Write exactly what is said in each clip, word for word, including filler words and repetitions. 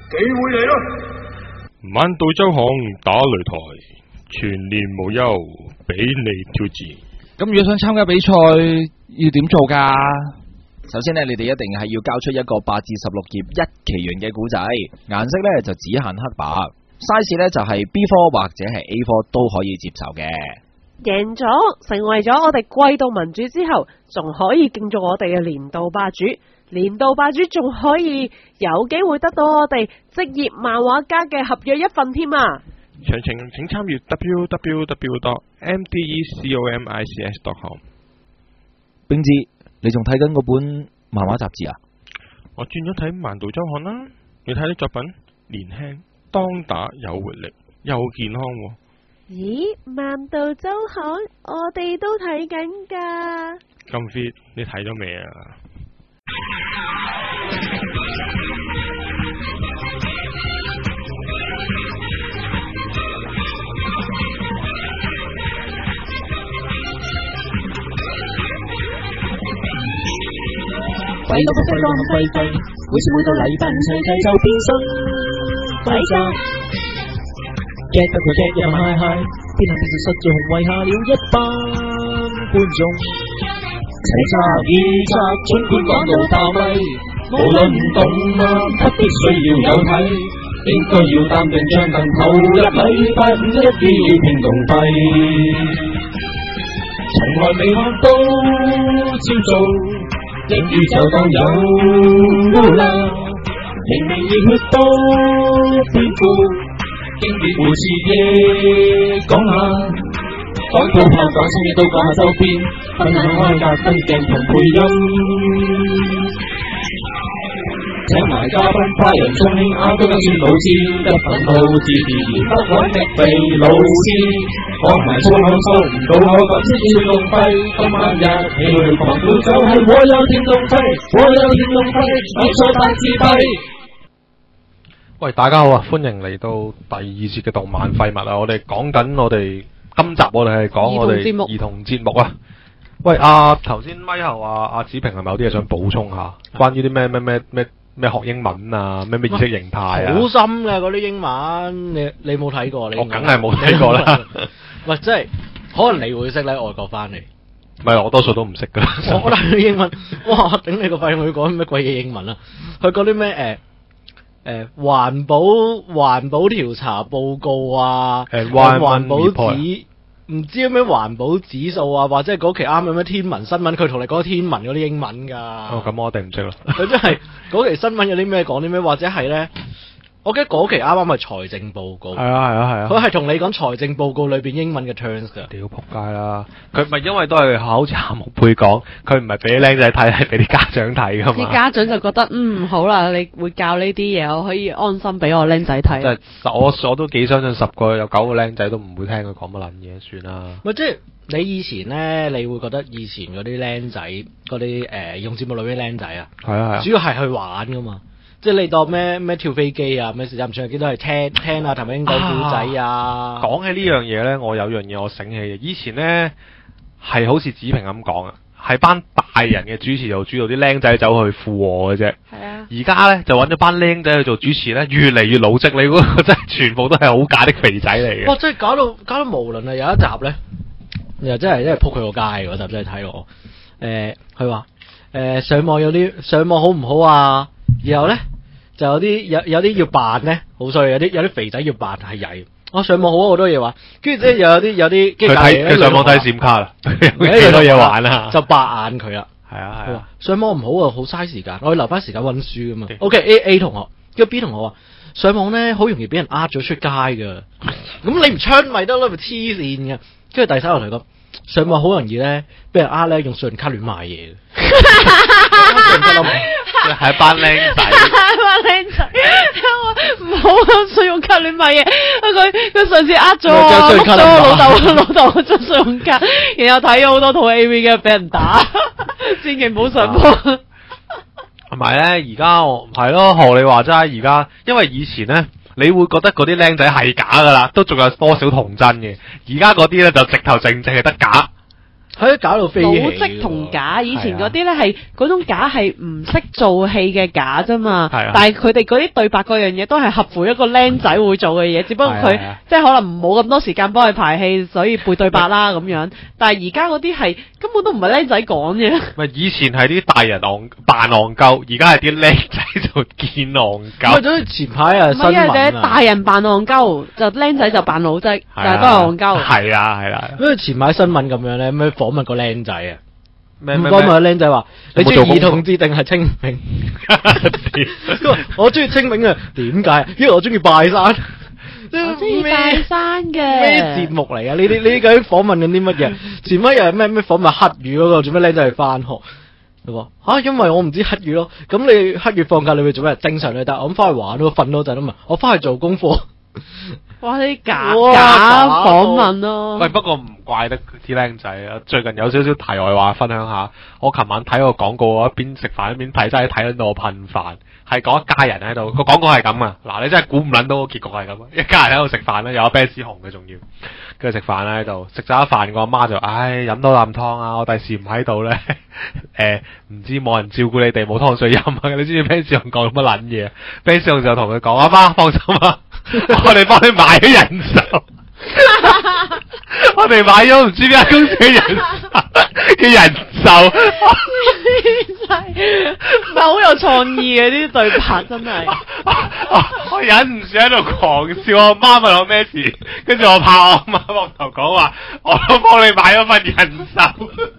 機會嚟咯！ 晚到周行打擂台，全年無憂，俾你挑戰。 咁如果想參加比賽，要點做噶？首先呢，你哋一定係要交出一個八至十六頁一期元嘅古仔，顏色呢就只限黑白 ，size 呢就係 B 四或者係 A 四都可以接受嘅。 贏咗，成為咗我哋季度盟主之後，仲可以競逐我哋嘅年度霸主。年度霸主仲可以有機會得到我哋職業漫畫家嘅合約一份添啊！ 詳情請參閱 w w w dot m d e comics dot com。 冰志，你仲睇緊嗰本漫畫雜誌啊？ 我轉咗睇《漫道周刊》啦，你睇啲作品年輕、當打、有活力、又健康喎。 咦，《漫道周刊》我哋都睇緊噶。 咁 fit，你睇咗未啊？ 為到個廢浪費費，每次每到禮拜五齊齊就變身廢宅。get 得佢 get 入埋 high high， 天下電視實在紅為下了一班觀眾。齊集二集，儘管講到爆米，無論動漫不必須要有睇，應該要擔定張凳投入禮拜五一於要拼動費。從來未學到朝早。英語就當有啦，明明熱血都變酷，經典故事亦講下，講到炮講新嘢都講下周邊，分享開格分鏡同配音，請埋嘉賓快人中興啱都跟住老師，一份好自然不穩的肥老師。講埋粗口收唔到我咁先要用費，今晚日起去狂歡就係我有電動費，我有電動費，冇錯大自閉。 喂，大家好啊，歡迎嚟到第二節嘅動漫廢物啊！我哋講緊我哋今集我哋係講我哋兒童節目啊。喂，阿頭先咪後啊，阿子平係咪有啲嘢想補充下？關於啲咩咩咩咩咩學英文啊，咩咩意識形態啊？ 好深嘅嗰啲英文，你你冇睇過？你我梗係冇睇過啦。 喂，即係可能你會識咧，外國翻嚟。 唔係，我多數都唔識噶。 我睇啲英文，哇！頂你個肺！佢講咩鬼嘢英文啊？佢講啲咩誒誒環保環保調查報告啊？誒環環保指唔知有咩環保指數啊？或者係嗰期啱有咩天文新聞？佢同你講天文嗰啲英文㗎。 哦，咁我一定唔識啦。 佢真係嗰期新聞有啲咩講啲咩？或者係咧？我記得嗰期啱啱係財政報告，係啊係啊係啊， 佢係同你講財政報告裏邊英文嘅 terms 㗎。 屌仆街啦！佢咪因為都係好似夏目配講，佢唔係俾僆仔睇，係俾啲家長睇㗎嘛。 啲家長就覺得嗯好啦，你會教呢啲嘢，我可以安心俾我僆仔睇。 即係我我都幾相信十個有九個僆仔都唔會聽佢講乜撚嘢，算啦。 咪即係你以前咧，你會覺得以前嗰啲僆仔嗰啲誒用節目裏邊僆仔啊，係啊係啊，主要係去玩㗎嘛。即係你當咩咩跳飛機啊，咩時間唔長見都係聽聽啊，譚詠麟講古仔啊。講起呢樣嘢咧，我有樣嘢我醒起嘅，以前咧係好似子平咁講啊，係班大人嘅主持做主導，啲僆仔走去附和嘅啫。係啊。而家咧就揾咗班僆仔去做主持咧，越嚟越老積，你嗰個真係全部都係好假的肥仔嚟嘅。 哇！真係搞到搞到無論係有一集咧，又真係真係撲佢個街嗰集真係睇落。誒，佢話誒上網有啲上網好唔好啊？然後咧就有啲有有啲要扮咧，好衰，有啲有啲肥仔要扮係曳。我上網好好多嘢玩，跟住即係又有啲有啲佢睇佢上網睇閃卡啦，有幾多嘢玩啊？就白眼佢啦，係啊係啊。上網唔好啊，好嘥時間，我要留翻時間溫書噶嘛。OK A A 同學，跟住 B 同學話上網咧好容易俾人呃咗出街噶，咁你唔槍咪得咯，咪黐線嘅。跟住第三個同學講上網好容易咧俾人呃咧用信用卡亂買嘢。 係一班僆仔，係一班僆仔，唔好用信用卡亂買嘢。佢佢上次呃咗我，碌咗我老豆老豆張信用卡，然後睇咗好多套 A V 嘅，俾人打，千祈唔好上網。 同埋咧，而家我係咯，學你話齋，而家因為以前咧，你會覺得嗰啲僆仔係假噶啦，都仲有多少童真嘅。而家嗰啲咧就直頭正正係得假。 可以搞到飛起老積同假，以前嗰啲咧係嗰種假係唔識做戲嘅假啫嘛。 係啊但係佢哋嗰啲對白嗰樣嘢都係合乎一個僆仔會做嘅嘢，只不過佢係啊即係可能冇咁多時間幫佢排戲，所以背對白啦咁樣。但係而家嗰啲係根本都唔係僆仔講嘅。 咪以前係啲大人戇扮戇鳩，而家係啲僆仔就見戇咪鳩。 咗前排啊唔新係啊， 聞就大人扮戇鳩，就僆仔就扮老積， 係啊但係都係戇鳩。 係啊係啦。 因為前排新聞咁樣咧，咩訪問個僆仔啊， 咩咩訪問個僆仔話：你中意兒有冇做功課童節定係清明？佢話我中意清明啊，點解？因為我中意拜山。 我中意拜山嘅。 咩節目嚟啊？呢啲呢啲究竟訪問緊啲乜嘢？前嗰日咩咩訪問黑雨嗰個，做咩僆仔去翻學？佢話吓，因為我唔知黑雨咯。咁你黑雨放假你會做咩？正常你得，我咁翻去玩咯，瞓多陣啊嘛。我翻去做功課。 哇！啲假哇假假訪問咯。 喂，不過唔怪得啲僆仔啊！最近有少少題外話分享下，我琴晚睇個廣告，我一邊食飯一邊睇，真係睇到我噴飯。係講一家人喺度，個廣告係咁啊！嗱，你真係估唔撚到個結局係咁啊！一家人喺度食飯咧，有啤士紅嘅仲要，跟住食飯咧喺度食咗一飯，個阿媽就唉飲多啖湯啊！我第時唔喺度咧，誒唔知冇人照顧你哋，冇湯水飲啊！你知唔知啤士紅講乜撚嘢？啤士紅就同佢講：阿媽放心啊，我哋幫你買咗人壽。我哋買咗唔知邊間公司嘅人嘅人壽， 唔係好有創意嘅呢啲對白真係。 我忍唔住喺度狂笑，我媽問我咩事，跟住我拍我媽膊頭講話，我都幫你買咗份人壽。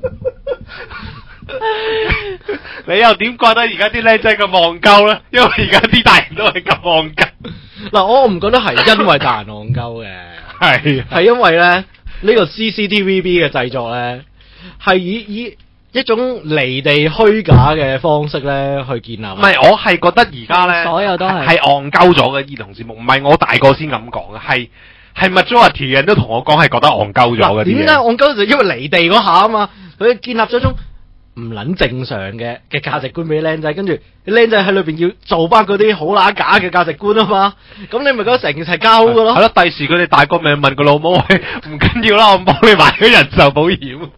你又點覺得而家啲僆仔咁戇鳩咧？因為而家啲大人都係咁戇鳩。 嗱，我唔覺得係因為大人戇鳩嘅， 係係因為咧呢、呢個 C C T V B 嘅製作咧，係以以一種離地虛假嘅方式咧去建立。 唔係，我係覺得而家咧， 所有都係係戇鳩咗嘅兒童節目，唔係我大個先咁講嘅，係係 majority 嘅人都同我講係覺得戇鳩咗嘅啲嘢。 點解戇鳩就因為離地嗰下啊嘛，佢建立咗一種唔撚正常嘅嘅價值觀俾僆仔，跟住啲僆仔喺裏邊要做翻嗰啲好乸假嘅價值觀啊嘛，咁你咪覺得成件事係鳩嘅咯。 係咯，第時佢哋大個咪問個老母，喂，唔緊要啦，我幫你買咗人壽保險。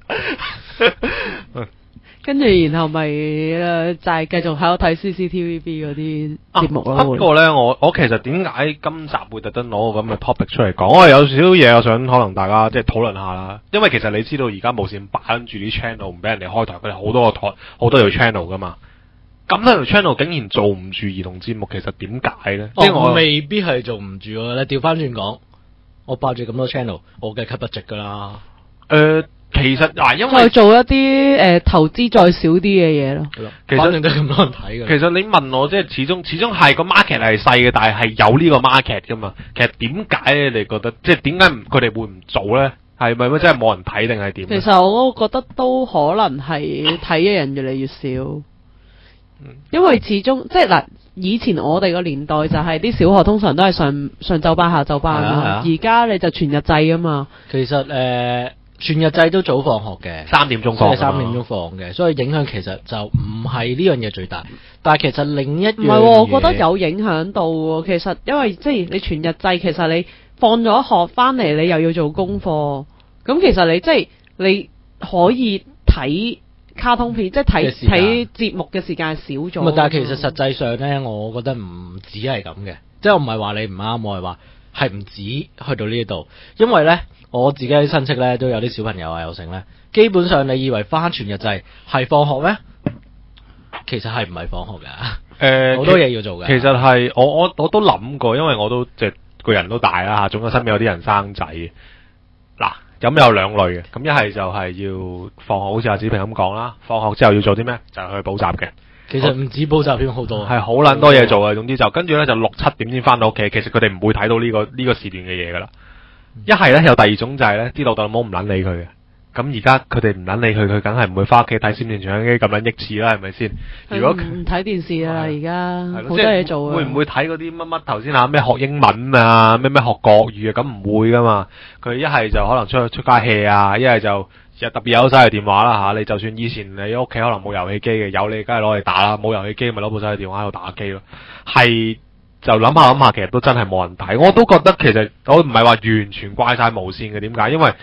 跟住然後咪誒就係繼續喺度睇 C C T V B 嗰啲節目咯。 啊不過咧，我我其實點解今集會特登攞個咁嘅 topic 出嚟講？我係有少少嘢，我想可能大家即係討論下啦。因為其實你知道而家無線擺住啲 channel 唔俾人哋開台，佢哋好多個台好多條 channel 噶嘛。咁多條 channel 竟然做唔住兒童節目，其實點解咧？即係我我未必係做唔住喎。你調翻轉講，我霸住咁多 channel，我嘅吸不值噶啦。 誒、呃，其實嗱、啊，因為再做一啲誒、呃、投資再少啲嘅嘢咯。 其實反正都咁多人睇嘅。 其實你問我即係始終始終係個 market 係細嘅，但係係有呢個 market 噶嘛。其實點解咧？你覺得即係點解唔佢哋會唔做咧？係咪真係冇人睇定係點？ 其實我覺得都可能係睇嘅人越嚟越少。因為始終即係嗱，以前我哋個年代就係啲小學通常都係上上晝班下晝班啊嘛，而家你就全日制啊嘛。 其實誒、呃，全日制都早放學嘅， 三點鐘放， 三點鐘放嘅，所以影響其實就唔係呢樣嘢最大。但係其實另一樣唔係、哦，我覺得有影響到喎。其實因為即係你全日制，其實你放咗學翻嚟，你又要做功課，咁其實你即係你可以睇卡通片，即係睇睇節目嘅時間少咗。 但係其實實際上咧，我覺得唔止係咁嘅，即係我唔係話你唔啱，我係話係唔止去到呢度。因為咧，我自己啲親戚咧都有啲小朋友啊，有成咧，基本上你以為翻全日制係放學咩？其實係唔係放學㗎？誒、呃，好多嘢要做㗎。 其實係我我我都諗過，因為我都即係個人都大啦嚇，總之身邊有啲人生仔。嗱。咁有兩類嘅，咁一係就係要放學，好似阿子平咁講啦。放學之後要做啲咩？就係、去補習嘅。 其實唔止補習添，好多係好撚多嘢做嘅。總之就跟住咧就六七點先翻到屋企。其實佢哋唔會睇到呢、呢個呢、呢個時段嘅嘢噶啦。一係咧有第二種就係咧啲老豆老母唔撚理佢嘅。咁而家佢哋唔撚理佢，佢梗係唔會翻屋企睇閃電傳相機咁撚益智啦，係咪先？如果唔睇電視啦，而家好多即嘢做啊。 會唔會睇嗰啲乜乜頭先啊？咩學英文啊？咩咩學國語啊？咁唔會噶嘛。佢一係就可能出去出街 hea 啊，一係就特別有晒電話啦嚇。你就算以前你屋企可能冇遊戲機嘅，有你梗係攞嚟打啦。冇遊戲機咪攞部手提電話喺度打機咯。係就諗下諗下，其實都真係冇人睇。我都覺得其實我唔係話完全怪晒無線嘅，點解？因為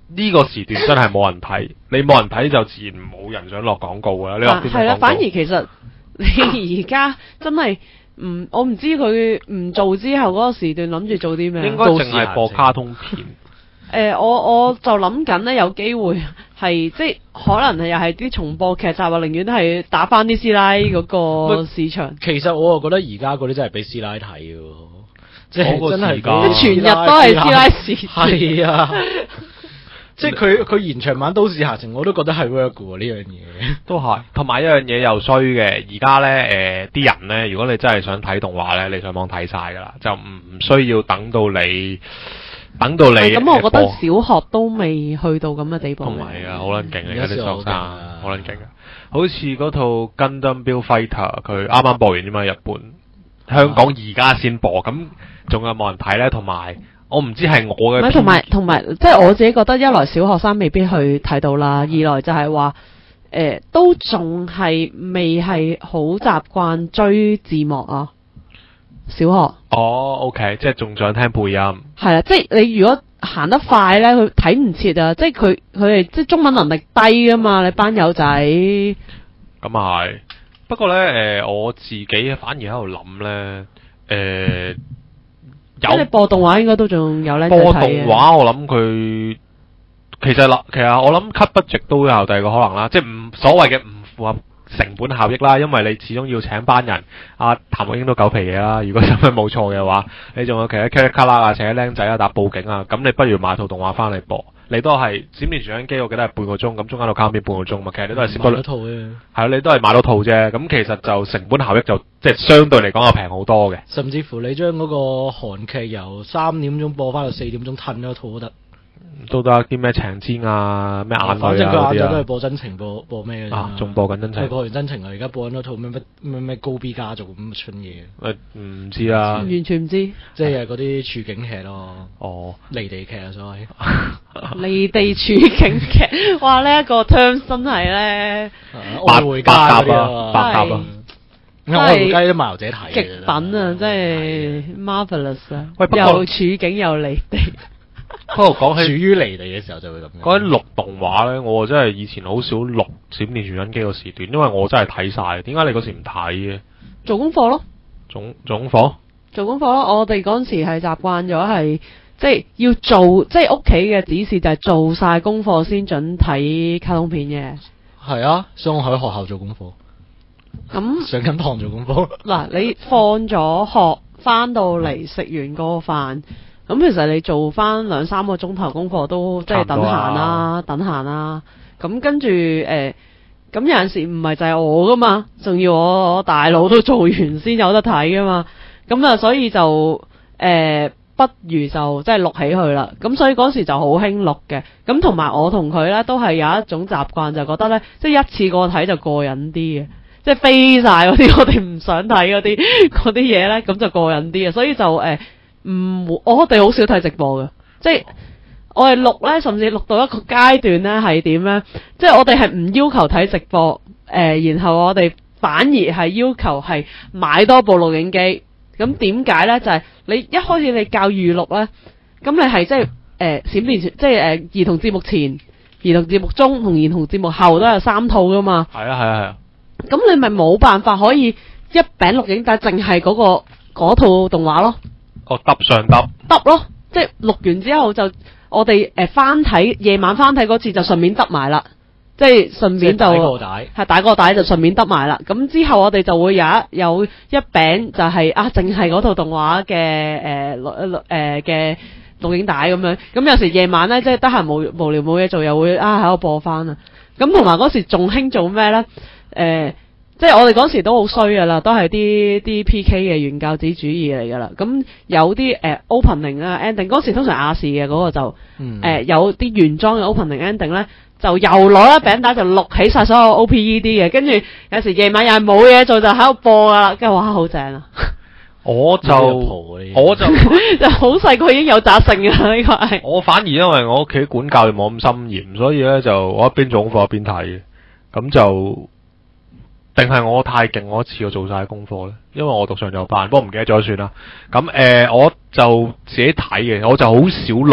呢個時段真係冇人睇，你冇人睇就自然冇人想落廣告噶啦。你話邊個廣告？ 係啦，反而其實你而家真係唔，我唔知佢唔做之後嗰個時段諗住做啲咩。 應該淨係播卡通片。 誒、呃，我我就諗緊咧，有機會係即係可能係又係啲重播劇集啊，寧願都係打翻啲師奶嗰個市場。 其實我又覺得而家嗰啲真係俾師奶睇嘅，即係真係即全日都係師奶時段。 係啊。即係佢佢延長版都市閒情，我都覺得係 work 嘅喎呢樣嘢。 都係，同埋一樣嘢又衰嘅。而家咧誒啲人咧，如果你真係想睇動畫咧，你上網睇晒㗎啦，就唔唔需要等到你等到你。 咁我覺得小學都未去到咁嘅地步。 同埋啊，好撚勁啊！而家啲學生好撚勁啊！好似嗰套 Gundam Build Fighter，佢啱啱播完啫嘛，日本、香港而家先播，咁仲有冇人睇咧？同埋。我唔知係我嘅， 同埋同埋，即係我自己覺得，一來小學生未必去睇到啦，二來就係話，誒、呃，都仲係未係好習慣追字幕啊。小學哦 ，OK， 即係仲想聽配音。係啊，即係你如果行得快咧，佢睇唔切啊！即係佢佢哋即係中文能力低噶嘛，你班友仔。咁啊係，不過咧，誒、呃，我自己反而喺度諗咧，誒、呃。 即係播動畫應該都仲有咧。 播動畫我諗佢其實啦，其實我諗 cut budget 都有第二個可能啦，即係唔所謂嘅唔符合成本效益啦，因為你始終要請班人。阿譚玉英都狗皮嘢啦，如果真係冇錯嘅話，你仲有其他 character 啊，請僆仔啊打報警啊，咁你不如買套動畫翻嚟播。你都係閃電傳真機，我記得係半個鐘，咁中間到卡片半個鐘嘛，其實你都係攝多套啫。 係你都係買到套啫，咁其實就成本效益就即係相對嚟講又平好多嘅。 甚至乎你將嗰個韓劇由三點鐘播翻到四點鐘，褪咗套都得。 都得啲咩情節啊，咩眼淚啊， 反正佢晏晝都係播真情，播播咩嘅啊，仲播緊真情。 佢播完真情啊，而家播緊嗰套咩咩咩咩高 B 家族咁嘅春嘢。 誒，唔知啊， 完全唔知。 即係嗰啲處境劇咯。 哦， 離地劇啊，所謂。 離地處境劇，哇！呢、這、一個 term 真係咧， 愛回家嗰啲啊， 百搭啊。 愛回家都賣油者睇。 極品啊，真係 marvelous 啊！ 喂， 又處境又離地。 不過講起處於離地嘅時候就會咁樣。 講起錄動畫咧，我真係以前好少錄閃電傳真機個時段，因為我真係睇晒。點解你嗰時唔睇嘅？ 做功課咯。 總總課？ 做功課咯。我哋嗰陣時係習慣咗係，即係要做，即係屋企嘅指示就係做晒功課先准睇卡通片嘅。 係啊，所以我喺學校做功課。咁、嗯、上緊堂做功課。嗱， 你放咗學翻到嚟食完個飯。咁其實你做翻兩三個鐘頭功課都即係等閒啦、啊，等閒啦、啊。咁跟住誒，咁、呃、有陣時唔係就係我噶嘛，仲要我我大佬都做完先有得睇噶嘛。咁啊，所以就誒、呃，不如就即係錄起佢啦。咁所以嗰時就好興錄嘅。咁同埋我同佢咧都係有一種習慣，就覺得咧即係一次過睇就過癮啲嘅，即係飛晒嗰啲我哋唔想睇嗰啲嗰啲嘢咧，咁就過癮啲嘅。所以就誒。呃唔，我哋好少睇直播嘅，即係我哋錄咧，甚至錄到一個階段咧，係點咧？即係我哋係唔要求睇直播，誒、呃，然後我哋反而係要求係買多部錄影機。咁點解咧？就係、是、你一開始你教預錄咧，咁你係即係誒閃電，即係誒、呃、兒童節目前、兒童節目中同兒童節目後都有三套噶嘛。 係啊係啊係啊。 咁、啊、你咪冇辦法可以一餅錄影帶淨係嗰個嗰套動畫咯。 哦，揼上揼揼咯，即係錄完之後就我哋誒、呃、翻睇，夜晚翻睇嗰次就順便揼埋啦，即係順便就係打個帶就順便揼埋啦。咁之後我哋就會有一有一餅就係、是、啊，淨係嗰套動畫嘅誒錄誒嘅錄影帶咁樣。咁有時夜晚咧，即係得閒無無聊冇嘢做，又會啊喺度播翻啊。咁同埋嗰時仲興做咩咧？誒、呃。即係我哋嗰時都好衰噶啦，都係啲啲 P K 嘅原教旨主義嚟噶啦。咁有啲誒、呃、opening 啊 ending，嗰時通常亞視嘅嗰個就誒、嗯呃、有啲原裝嘅 opening ending 咧，就又攞一餅帶就錄起晒所有 O P E D 嘅，跟住有時夜晚又係冇嘢做就喺度播噶啦，跟住哇好正啊！ 我就我就就好細個已經有責性噶啦，呢個係。 我反而因為我屋企管教冇咁森嚴，所以咧就我一邊做功課一邊睇嘅，咁就。定係我太勁，我一次過做晒功課咧，因為我讀上晝班，不過唔記得咗算啦。咁誒、呃，我就自己睇嘅，我就好少錄嘅，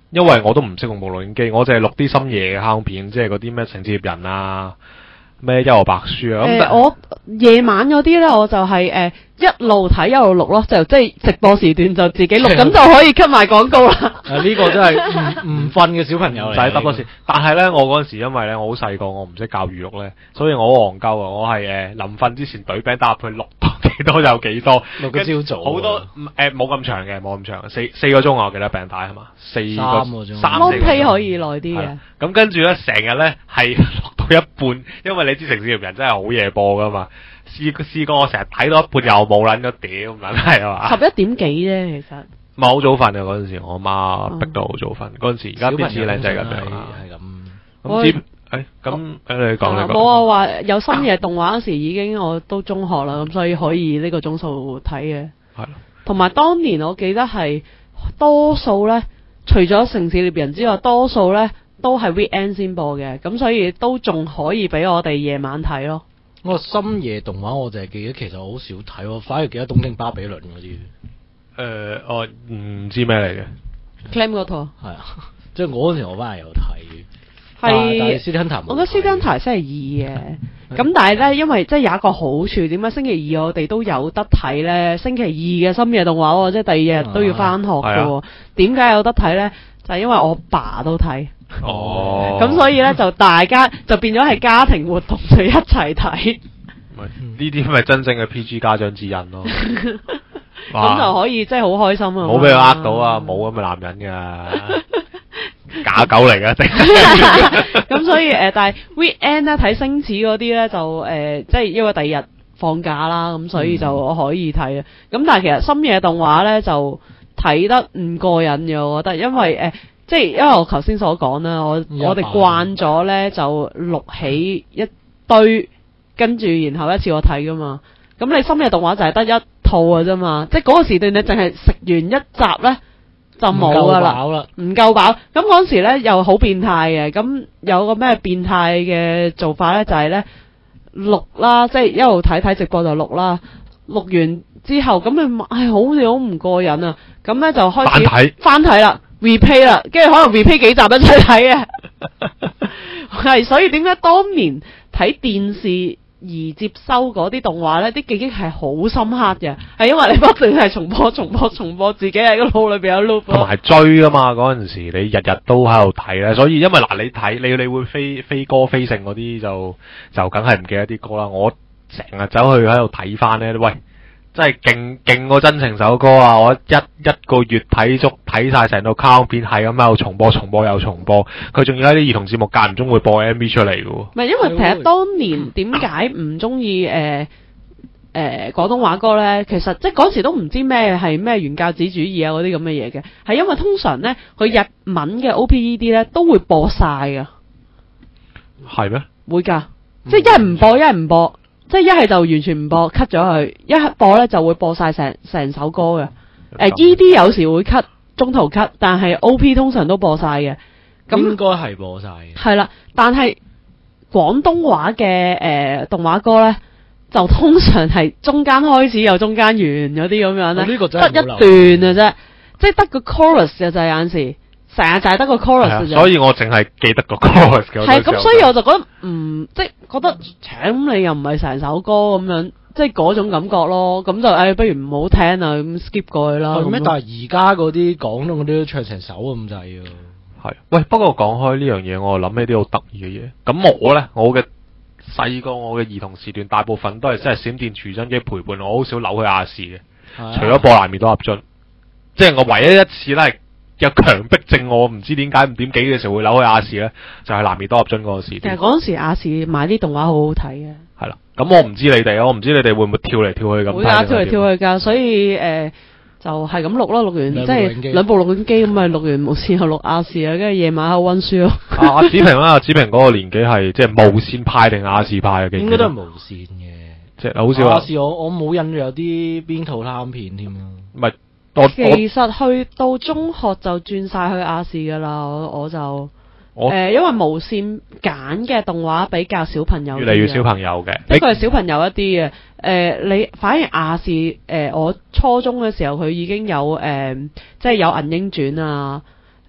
因為我都唔識用部錄影機，我淨係錄啲深夜嘅卡通片，即係嗰啲咩城市獵人啊。咩幽遊白書啊？ 誒、呃，我夜晚嗰啲咧，我就係、是、誒、呃、一路睇一路錄咯，就即係直播時段就自己錄，咁就可以 cut 埋廣告啦。 啊，呢、這個真係唔唔瞓嘅小朋友嚟， 就係得多次。但係咧，我嗰陣時因為咧我好細個，我唔識教語錄咧，所以我好戇鳩啊！我係誒臨瞓之前懟餅打入去錄到幾多有幾多， 錄個朝早。 好多誒冇咁長嘅，冇咁長，四四個鐘啊！我記得餅帶係嘛，四個三個鐘， 三 long play可以耐啲嘅。 咁跟住咧，成日咧係錄到一半，因為你知城市獵人真係好夜播噶嘛。試試過我成日睇到一半又冇撚咗，屌撚係啊嘛！ 十一點幾啫，其實。 唔係好早瞓啊！嗰陣時我媽逼到好早瞓。嗰陣時而家邊似靚仔咁樣啊？ 係咁。 咁知誒咁誒你講你講。 冇啊！話有深夜動畫嗰時已經我都中學啦，咁所以可以呢個鐘數睇嘅。 係。 同埋當年我記得係多數咧，除咗城市獵人之外，多數咧都係 weekend 先播嘅，咁所以都仲可以俾我哋夜晚睇咯。 我深夜動畫我就係記得，其實我好少睇，我反而記得東京巴比倫嗰啲。誒、 呃，我唔知咩嚟嘅。 Clam 嗰套。 係啊，即係我嗰陣時我翻嚟有睇。 係。 但係 City Hunter 我覺得 City Hunter 星期二嘅，咁但係咧，因為即係有一個好處，點解星期二我哋都有得睇咧？星期二嘅深夜動畫喎，即係第二日都要翻學嘅喎。點解、啊、有得睇咧？就係、是、因為我爸都睇。 哦， 咁所以咧就大家就變咗係家庭活動，就一齊睇。 呢啲咪真正嘅 P G 家長指引咯。 咁就可以真係好開心啊！ 冇俾佢呃到啊！冇咁嘅男人噶，假狗嚟噶。 咁所以誒、呃，但係 weekend 咧睇星矢嗰啲咧就誒、呃，即係因為第二日放假啦，咁所以就可以睇啊。咁、嗯、但係其實深夜動畫咧就睇得唔過癮嘅，我覺得，因為誒。呃即係因為我頭先所講啦，我我哋慣咗咧就錄起一堆，跟住然後一次我睇噶嘛。咁你深夜動畫就係得一套嘅啫嘛，即係嗰個時段你淨係食完一集咧就冇噶啦，唔夠飽。咁嗰時咧又好變態嘅，咁有個咩變態嘅做法咧就係咧錄啦，即係一路睇睇直播就錄啦，錄完之後咁你唉好似好唔過癮啊，咁咧就開始翻睇翻睇啦。replay 啦，跟住可能 replay 幾集一齊睇嘅，係所以點解當年睇電視而接收嗰啲動畫咧，啲記憶係好深刻嘅，係因為你不斷係重播、重播、重播，自己喺個腦裏邊有 loop。 同埋追噶嘛，嗰陣時你日日都喺度睇咧，所以因為嗱你睇你你會飛飛歌飛勝嗰啲就就梗係唔記得啲歌啦。我成日走去喺度睇翻咧，喂！真係勁勁過真情首歌啊！我一一個月睇足睇晒成套卡通片，係咁喺度重播、重播又重播。佢仲要喺啲兒童節目間唔中會播 M V 出嚟嘅喎。 唔係因為其實當年點解唔中意誒誒廣東話歌咧？其實即係嗰時都唔知咩係咩原教旨主義啊嗰啲咁嘅嘢嘅，係因為通常咧佢日文嘅 O P E D 咧都會播晒㗎。 係咩？ 會㗎，即係一係唔播，一係唔播。即係一係就完全唔播 cut 咗佢，一係播咧就會播晒成成首歌嘅。誒、呃、E D 有時會 cut 中途 cut，但係 O P 通常都播晒嘅。咁應該係播晒嘅。係啦，但係廣東話嘅誒、呃、動畫歌咧，就通常係中間開始又中間完嗰啲咁樣咧，得、哦這個、一段嘅啫，即係得個 chorus 嘅就係有陣時。成日就係得個 chorus 啫， 所以我淨係記得個 chorus 嘅。 係咁，所以我就覺得唔、嗯、即係覺得，請你又唔係成首歌咁樣，即係嗰種感覺咯。咁就誒、哎，不如唔好聽啊，咁 skip 過去啦。 係咩？但係而家嗰啲廣東嗰啲都唱成首咁滯喎。 係，喂，不過講開呢樣嘢，我諗起啲好得意嘅嘢。咁我咧，我嘅細個我嘅兒童時段，大部分都係真係閃電傳真機陪伴我，好少扭去亞視嘅。除咗播南面多合樽，即係我唯一一次咧係。有強迫症，我唔知點解五點幾嘅時候會扭去亞視咧，就係、是、南面多合樽嗰個時段。 其實嗰陣時亞視買啲動畫好好睇嘅。 係啦，咁我唔知你哋，我唔知你哋會唔會跳嚟跳去咁睇。會㗎， 跳嚟跳去㗎，所以誒、呃、就係咁錄咯，錄完即係兩部錄影機咁咪錄完無線又錄亞視啊，跟住夜晚喺度溫書咯。阿子平啦，阿子平嗰個年紀係即係無線派定亞視派嘅？ 應該都係無線嘅， 即係好少。 亞視我我冇印象有啲邊套貪片添啊。 唔係。 其實去到中學就轉晒去亞視噶啦，我我就誒、呃，因為無線揀嘅動畫比較小朋友， 越嚟越小朋友嘅， 的確係小朋友一啲嘅。誒、呃，你反而亞視誒，我初中嘅時候佢已經有誒、呃，即係有銀鷹傳啊，誒、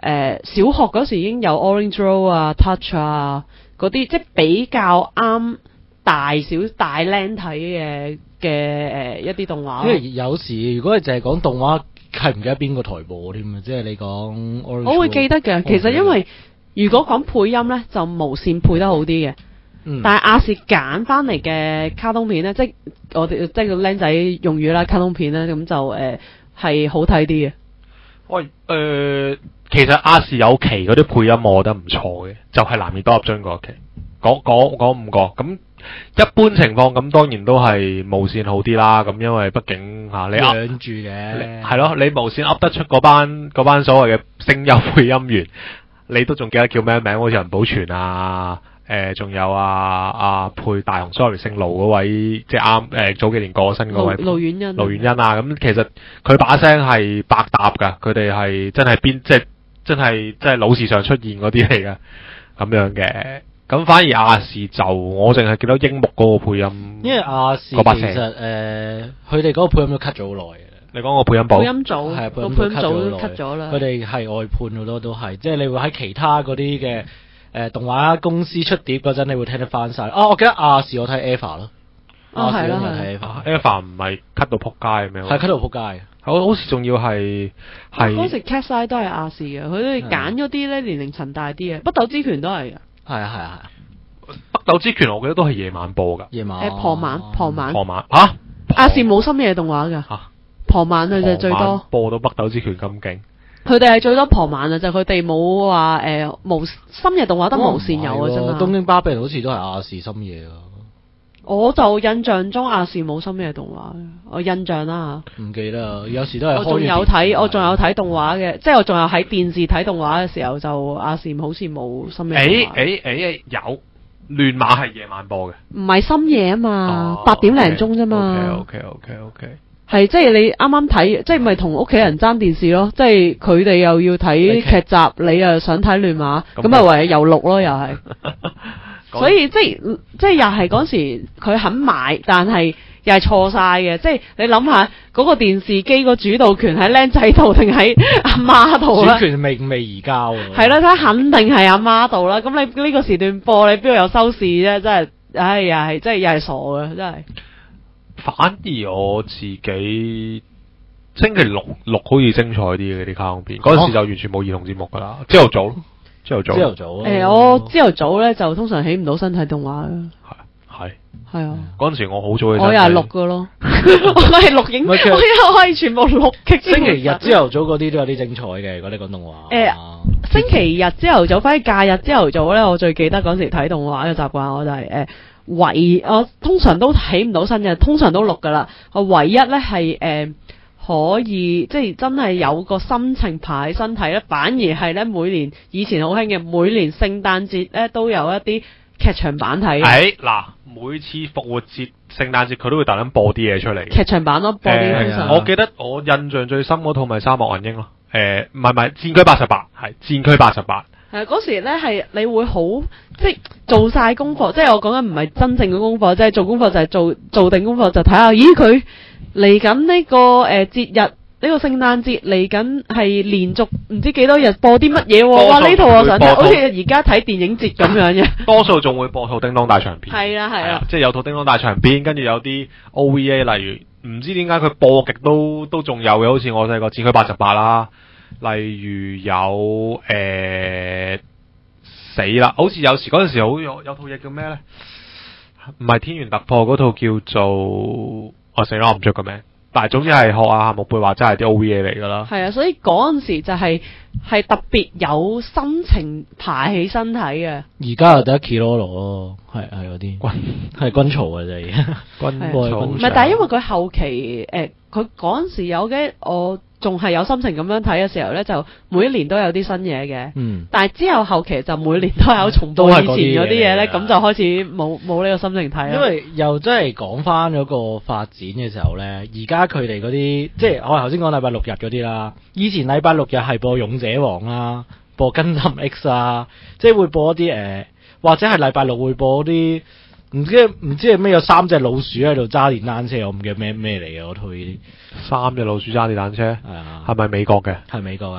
呃、小學嗰時已經有 Orange Road 啊、Touch 啊嗰啲，即係比較啱大小大靚睇嘅嘅誒一啲動畫。 因為有時如果你淨係講動畫，係唔記得邊個台播添啊？即係你講 Orange Road， 我會記得嘅。其實因為如果講配音咧，就無線配得好啲嘅。嗯、但係亞視揀翻嚟嘅卡通片咧，即係我哋即係個僆仔用語啦，卡通片咧咁就誒係、呃、好睇啲嘅。 喂，誒、呃，其實亞視有期嗰啲配音，我覺得唔錯嘅，就係、是、男兒當入樽嗰期，嗰嗰嗰五個。咁一般情況咁，當然都係無線好啲啦。咁因為畢竟吓你養住嘅， 係咯，你無線噏得出嗰班嗰班所謂嘅聲優配音員，你都仲記得叫咩名？好似陳寶全啊。誒、呃，仲有啊啊配大雄 sorry 姓盧嗰位，即係啱誒早幾年過身嗰位盧遠欣， 盧遠欣啊，咁其實佢把聲係百搭噶，佢哋係真係邊即係真係真係老時常出現嗰啲嚟噶，咁樣嘅。咁反而亞視就我淨係見到櫻木嗰個配音， 因為亞視其實誒，佢哋嗰個配音都 cut 咗好耐嘅。 你講個配音部， 配音組係配音組都 cut 咗啦。 佢哋係外判好多都係，即係你會喺其他嗰啲嘅。誒、呃，動畫公司出碟嗰陣，你會聽得翻晒。啊，我記得亞視我睇 Eva 咯， 亞視嗰日睇 Eva，Eva 唔係 cut 到撲街咩？ 係 cut 到撲街。 好好似仲要係係嗰時 Cat Eye 都係亞視嘅，佢哋揀咗啲咧年齡層大啲嘅，北斗之拳都係嘅。 係啊係啊係。 北斗之拳我記得都係夜晚播㗎。 夜晚。 誒傍晚傍晚。 傍晚嚇？ 亞視冇深夜動畫㗎。嚇。傍晚佢就最多。 播到北斗之拳咁勁。 佢哋係最多傍晚啊，就佢哋冇話誒無深夜動畫得無線有啊，真係。 東京巴比倫好似都係亞視深夜啊。 我就印象中亞視冇深夜動畫，我印象啦嚇。唔記得，有時都係。 我仲有睇，我仲有睇動畫嘅，即係我仲有喺電視睇動畫嘅時候，就亞視好似冇深夜動畫。 誒誒誒有亂馬係夜晚播嘅。 唔係深夜啊嘛，八點零鐘啫嘛。 OK OK OK OK。 係，即係你啱啱睇，即係咪同屋企人爭電視咯？即係佢哋又要睇劇集，你又想睇亂馬，咁啊唯有又錄咯，又係。所以即係即係又係嗰時佢肯買，但係又係錯晒嘅。即係你諗下嗰個電視機個主導權喺僆仔度定喺阿媽度啦？ 主權未未移交。 係啦，睇肯定係阿媽度啦。咁你呢個時段播，你邊度有收視啫？真係，唉，又係，真係又係傻嘅，真係。 反而我自己星期六六好似精彩啲嘅啲卡通片，嗰陣、哦、時就完全冇兒童節目噶啦，朝頭早，朝頭早， 朝頭早。誒、 欸，我朝頭早咧就通常起唔到身睇動畫嘅。 係係係啊！ 嗰陣時我好早起身。 我又係錄嘅咯，我係錄影，我又可以全部錄嘅。 星期日朝頭早嗰啲都有啲精彩嘅，如果你講動畫。誒、 欸，星期日朝頭早，反正假日朝頭早咧，我最記得嗰時睇動畫嘅習慣，我就係、是、誒。欸唯我通常都起唔到身嘅，通常都錄噶啦。我唯一咧係誒可以即係真係有個心情排喺身體咧，反而係咧每年以前好興嘅，每年聖誕節咧都有一啲劇場版睇。 係嗱，每次復活節、聖誕節佢都會特登播啲嘢出嚟。 劇場版咯，播啲通常。 我記得我印象最深嗰套咪《沙漠銀鷹》咯。誒，唔係唔係，戰區八十八係戰區八十八。 係嗰時咧係你會好即係做晒功課，即係我講緊唔係真正嘅功課，即係做功課就係做做定功課就睇下，咦佢嚟緊呢個誒節日呢、呢個聖誕節嚟緊係連續唔知幾多日播啲乜嘢喎？哇呢套我想睇，好似而家睇電影節咁樣嘅。多數仲會播套叮當大長篇。係啦係啦， 即係有套叮當大長篇，跟住有啲 O V A， 例如唔知點解佢播極都都仲有嘅，好似我細個戰區八十八啦。例如有誒、呃、死啦，好似有時嗰陣時好有有套嘢叫咩咧？唔係天元突破嗰套叫做我死啦，我唔着個名。但係總之係學阿夏目貝話真係啲 O V A 嚟噶啦。係啊，所以嗰陣時就係、是、係特別有心情排起身睇嘅。 而家又得 Kiroro 咯，係係嗰啲軍係軍曹啊，就係軍軍唔係，但係因為佢後期誒，佢嗰陣時有嘅我。仲係有心情咁樣睇嘅時候咧，就每一年都有啲新嘢嘅。嗯。但係之後後期就每年都有重播以前嗰啲嘢咧，咁就開始冇冇呢個心情睇啦。 因為又真係講翻嗰個發展嘅時候咧，而家佢哋嗰啲即係我頭先講禮拜六日嗰啲啦，以前禮拜六日係播勇者王啦，播根林 X 啊，即係會播一啲誒、呃，或者係禮拜六會播啲。唔知唔知係咩有三隻老鼠喺度揸電單車，我唔記得咩咩嚟嘅嗰套呢啲。 三隻老鼠揸電單車，係啊，係咪美國嘅？ 係美國啊。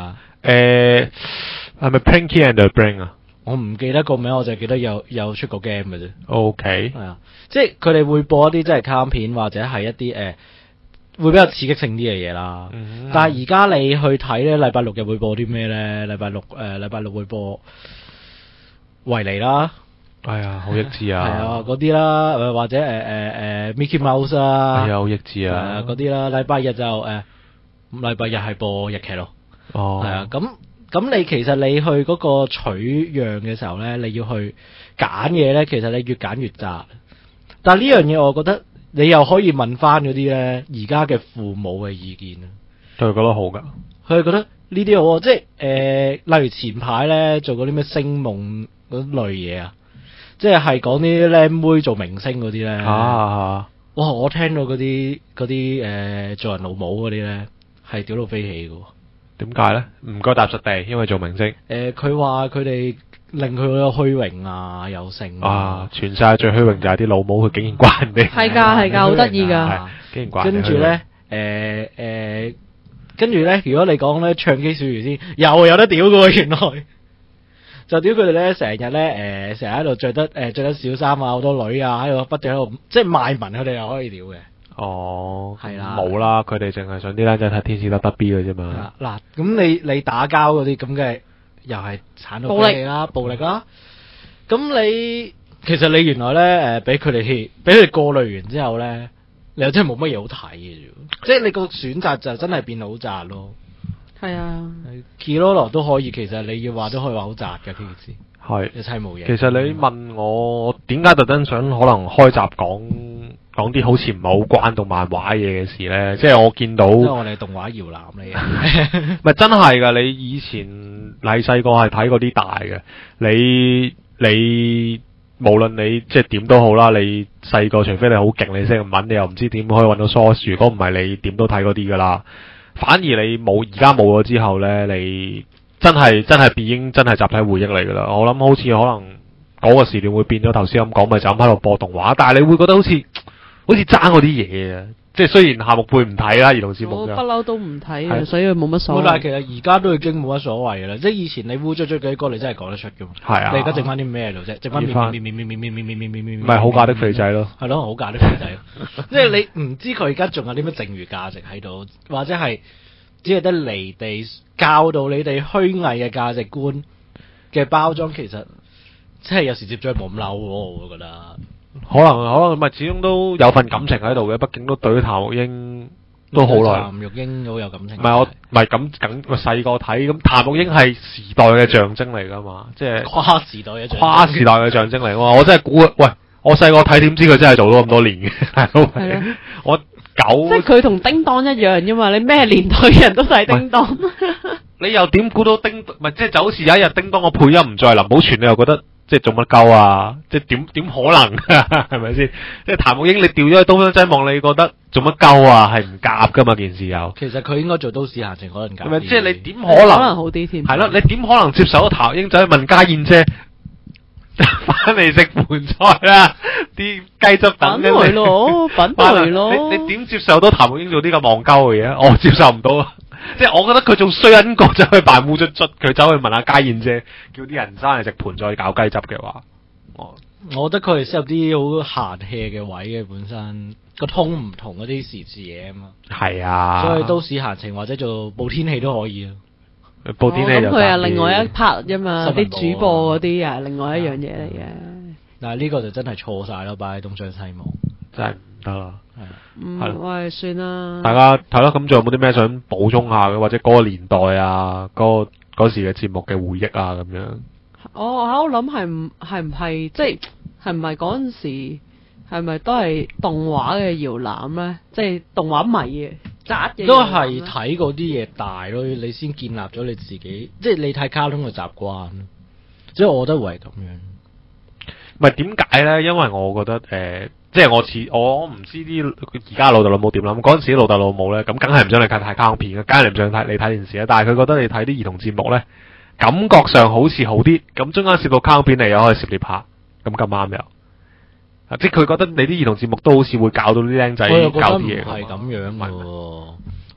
誒係咪 Pinky and the Brain 啊？ 我唔記得個名，我就記得有有出過 game 嘅啫。 O K， 係啊，即係佢哋會播一啲即係卡通片或者係一啲誒、呃、會比較刺激性啲嘅嘢啦。嗯、但係而家你去睇咧，禮拜六日會播啲咩咧？禮拜六誒禮拜六會播維尼啦。 哎呀，好益智啊！ 係啊，嗰啲啦，誒或者誒誒誒 Mickey Mouse 啊， 哎呀，好益智啊！ 嗰啲啦，禮拜日就誒禮拜日係播日劇咯。 哦， 係啊，咁。咁你其實你去嗰個取樣嘅時候咧，你要去揀嘢咧，其實你越揀越雜。但係呢樣嘢，我覺得你又可以問翻嗰啲咧，而家嘅父母嘅意見啊。 佢哋覺得好㗎， 佢哋覺得呢啲好，即係誒、呃，例如前排咧做嗰啲咩星夢嗰類嘢啊，即係係講啲靚妹做明星嗰啲咧。 啊！ 哇！我聽到嗰啲嗰啲誒做人老母嗰啲咧，係屌到飛起㗎。 點解咧？唔該踏實地，因為做明星。誒、 呃，佢話佢哋令佢有虛榮啊，有成啊！全世界最虛榮就係啲老母，佢竟然關人哋。 係㗎，係㗎，好得意㗎。 竟然關。 跟住咧，誒誒，跟住咧，如果你講咧唱 K 小魚仙，又有得屌㗎喎，原來就屌佢哋咧，成日咧誒，成日喺度着得誒著得小衫啊，好多女啊，喺度不斷喺度，即係賣萌，佢哋又可以屌嘅。 哦， 係啦， 冇啦，佢哋淨係想啲僆仔睇天使得得 B 嘅啫嘛。 嗱，咁你你打交嗰啲咁嘅，又係鏟到暴力啦，暴力啦。咁你其實你原來咧誒，俾佢哋俾佢哋過濾完之後咧，你又真係冇乜嘢好睇嘅啫。即係你個選擇就真係變好窄咯。 係啊 Kiroro 都可以，其實你要話都可以話好窄嘅呢件事。 係一切冇嘢。 其實你問我點解特登想可能開集講講啲好似唔係好關動漫畫嘢嘅事咧？即係我見到， 因為我哋動畫搖籃嚟嘅， 唔係真係噶。你以前你細個係睇嗰啲大嘅，你你無論你即係點都好啦，你細個除非你好勁，你識日文，你又唔知點可以搵到 source。如果唔係，你點都睇嗰啲噶啦。反而你冇而家冇咗之後咧，你真係真係已經真係集體回憶嚟噶啦。我諗好似可能嗰個時段會變咗頭先咁講，咪就咁喺度播動畫，但係你會覺得好似好似爭嗰啲嘢啊！即係雖然夏目貝唔睇啦，兒童節目我不嬲都唔睇嘅，所以冇乜所謂。 但係其實而家都已經冇乜所謂嘅啦。即係以前你烏追追嗰啲歌，你真係講得出嘅嘛。 係啊。 你而家剩翻啲咩喺度啫？剩翻面面面面面面面面面面面唔係好價的肥仔咯。 係咯，好價的肥仔。即係你唔知佢而家仲有啲咩剩餘價值喺度，或者係只係得離地教導你哋虛偽嘅價值觀嘅包裝，其實即係有時接咗冇咁嬲喎，我會覺得。 可能可能咪始終都有份感情喺度嘅，畢竟都對譚玉英都好耐。 譚玉英好有感情。 唔係我唔係咁咁我細個睇咁，譚玉英係時代嘅象徵嚟噶嘛，即係跨時代嘅跨時代嘅象徵嚟。我我真係估，喂，我細個睇點知佢真係做咗咁多年嘅，係咯。我九即係佢同叮當一樣啫嘛，你咩年代嘅人都睇叮當。 你又點估到叮？唔係即係就好似有一日叮當個配音唔再林保全，你又覺得？即係做乜鳩啊！即係點點可能係咪先？即係譚玉英你調咗去東方擠望，你覺得做乜鳩啊？係唔夾噶嘛件事又。 其實佢應該做都市閒情可能夾。 係咪？即係你點可能？ 可能好啲添。係咯，你點可能接受到譚玉英走去問家燕姐翻嚟食盤菜啦？啲雞汁等緊你咯，品味咯。 你你點接受到譚玉英做啲咁戇鳩嘅嘢？我接受唔到啊！即係我覺得佢仲衰緊過走去扮烏卒卒，佢走去問下家燕姐，叫啲人生嚟食盤再搞雞汁嘅話，我我覺得佢係適合啲好閒 hea 嘅位嘅，本身個通唔同嗰啲時事嘢啊嘛。 係啊， 所以都市閒情或者做報天氣都可以啊。 報天氣就佢係另外一 part 啫嘛，啲主播嗰啲啊，另外一樣嘢嚟嘅。 但係呢個就真係錯晒咯，擺喺東張西望， 真係唔得啦。 嗯，喂，算啦。 大家睇咯，咁仲有冇啲咩想補充下嘅，或者嗰個年代啊，嗰嗰時嘅節目嘅回憶啊，咁樣。 我喺度諗係唔係唔係即係係唔係嗰陣時係咪都係動畫嘅搖籃咧？即係動畫迷嘅扎嘅。 都係睇嗰啲嘢大咯，你先建立咗你自己，即係你睇卡通嘅習慣。即係我覺得會係咁樣。 唔係點解咧？因為我覺得誒。呃即係我似我唔知啲而家老豆老母點諗，嗰陣時老豆老母咧，咁梗係唔想你睇睇卡通片嘅，梗係唔想睇你睇電視啦。但係佢覺得你睇啲兒童節目咧，感覺上好似好啲，咁中間攝到卡通片嚟又可以攝獵下，咁咁啱又，即係佢覺得你啲兒童節目都好似會教到啲僆仔教啲嘢。 係咁樣嘅，我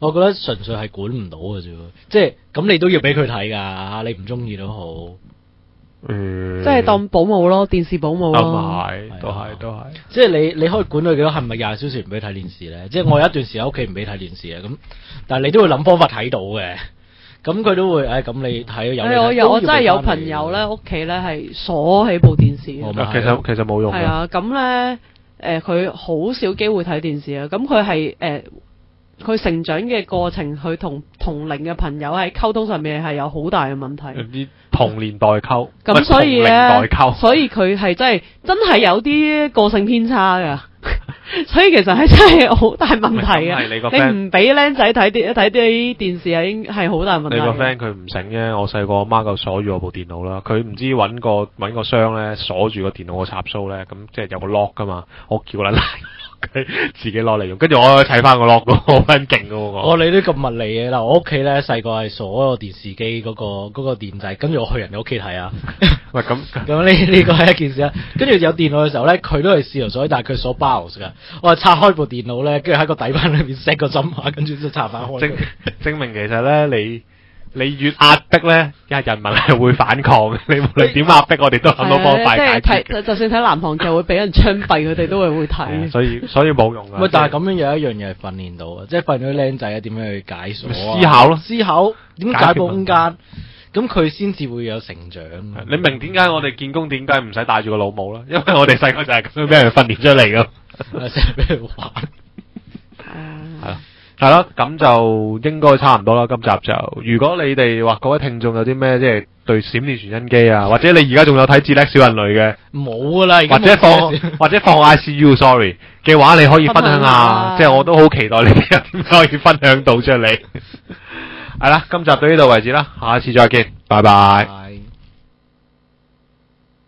我覺得純粹係管唔到嘅啫，即係咁你都要俾佢睇㗎，你唔中意都好。 嗯， 即係當保姆咯，電視保姆咯。 都係，都係，都係。 即係你你可以管佢幾多，係咪廿小時唔俾睇電視咧？即係我有一段時間喺屋企唔俾睇電視嘅，咁但係你都會諗方法睇到嘅。咁佢都會，誒、哎、咁你睇有。 我有我真係有朋友咧，屋企咧係鎖起部電視嘅。 其實其實冇用。 係啊，咁咧誒，佢、呃、好少機會睇電視啊。咁佢係誒，佢、呃、成長嘅過程，佢同同齡嘅朋友喺溝通上面係有好大嘅問題。 啲同年代溝。 咁所以咧， 代所以佢係真係真係有啲個性偏差㗎。所以其實係真係好大問題嘅。你唔俾僆仔睇啲睇啲電視係應係好大問題。 你個 friend 佢唔醒啫，我細個阿媽就鎖住我部電腦啦。佢唔知揾個揾個箱咧鎖住個電腦個插蘇咧，咁即係有個 lock 噶嘛。我叫佢拉佢自己攞嚟用，跟住我睇翻個 lock 咯，好撚勁噶喎。 哦，你都咁物理嘅嗱，我屋企咧細個係鎖個電視機嗰個嗰個電掣，跟住我去人哋屋企睇啊。 喂，咁咁呢呢個係一件事啊。跟住有電腦嘅時候咧，佢都係試圖鎖，但係佢鎖 BIOS 噶。我係拆開部電腦咧，跟住喺個底板裏面 set 個針碼，跟住就插翻開。 證證明其實咧，你你越壓迫咧，人民係會反抗嘅。你無論點壓迫，我哋都諗到方法解決。 即係睇，就算睇南韓劇會俾人槍斃，佢哋都會會睇。 所以所以冇用啊。 喂，但係咁樣有一樣嘢係訓練到啊，即係訓練啲僆仔啊，點樣去解鎖啊？ 思考咯， 思考點解佈空間。咁佢先至會有成長。 你明點解我哋見工點解唔使帶住個老母啦？因為我哋細個就係咁樣俾人訓練出嚟噶。 成日俾人玩。 係啦，係啦，咁就應該差唔多啦。今集就，如果你哋話各位聽眾有啲咩即係對閃電傳真機啊，或者你而家仲有睇智叻小人類嘅， 冇噶啦， 或者放或者放 I C U，sorry 嘅話，你可以分享下，即係我都好期待你哋點可以分享到出嚟。係啦，今集到呢度為止啦，下次再見，拜拜。